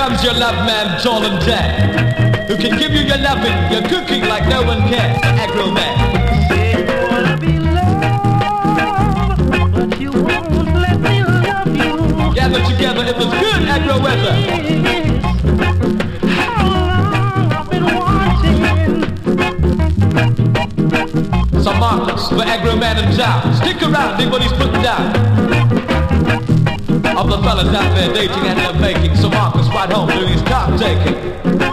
comes your love man, tall and tan, who can give you your loving, your cooking like no one can. The Agro Man. Say you wanna be loved, but you won't let me love you. Gather together, it was good Agro weather. How long I've been watching. Some markers for Agro Man in town. Stick around, dig what he's putting down. Of the fellas out there dating and they're making. So Marcus right home doing his top taking.